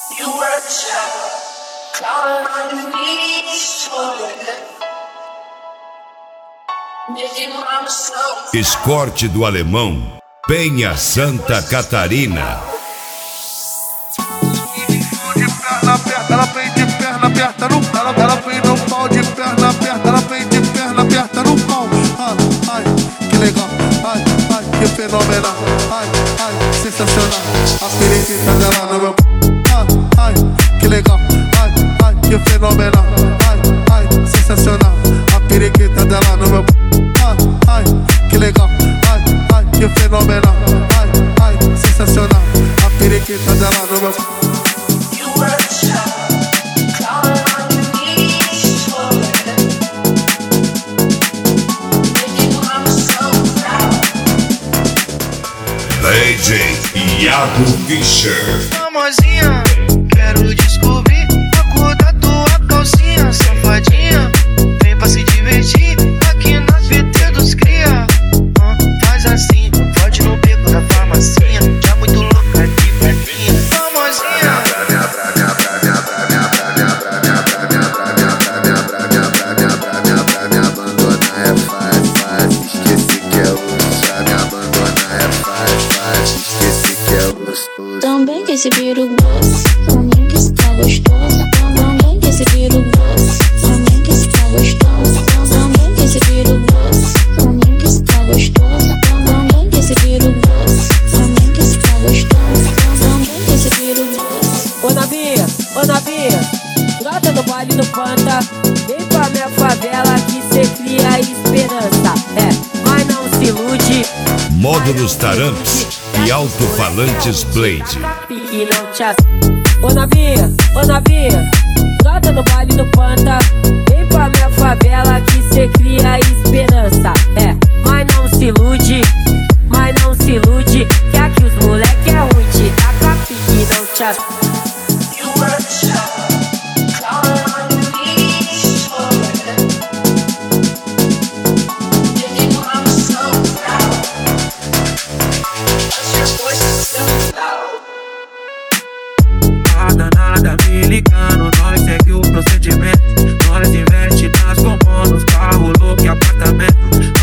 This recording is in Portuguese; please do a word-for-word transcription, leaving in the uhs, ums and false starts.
Escorte do Alemão, Penha, Santa Catarina. De perna aberta, ela vem de perna aberta no pau. Ela, ela vem no pau de perna aberta, ela vem de perna aberta no pau. Ai, ai, que legal, ai, ai, que fenomenal, ai, ai, sensacional. A periquita dela no meu. Ai, ai, que legal, ai, ai, que fenomenal, ai, ai, sensacional. A periquita dela no meu. Ai, ai, que legal, ai, ai, que fenomenal, ai, ai, sensacional. A periquita dela no meu. D J Iago Fischer. Famosinha, quero descobrir a cor da tua calcinha. Safadinha, vem pra se divertir aqui na P T dos cria. ah, Faz assim, pode no beco da farmacinha. Já muito louca de perninha. Famosinha. Também que esse viro gosta, também que está gostosa. Também que esse viro gosta, também que está gostosa. Também que esse viro gosta, também que está gostosa. Também que esse viro gosta, também que está gostosa. Também que esse viro gosta. Ô Navia, ô Navia, brota no baile do Panta. Vem pra minha favela que cê cria esperança. É, mas não se ilude. Módulos Taramps e alto-falantes Blade. E não te ass... Ô Navia, ô Navia, brota no baile do Panta. Vem pra minha favela que cê cria esperança. É, mas não se ilude, mas não se ilude. Que aqui os moleque é ruim, te dá pra pique e não te ass... Nada, nada me ligando, nós segue o procedimento. Nós investe nas comunas, carro, look e apartamento.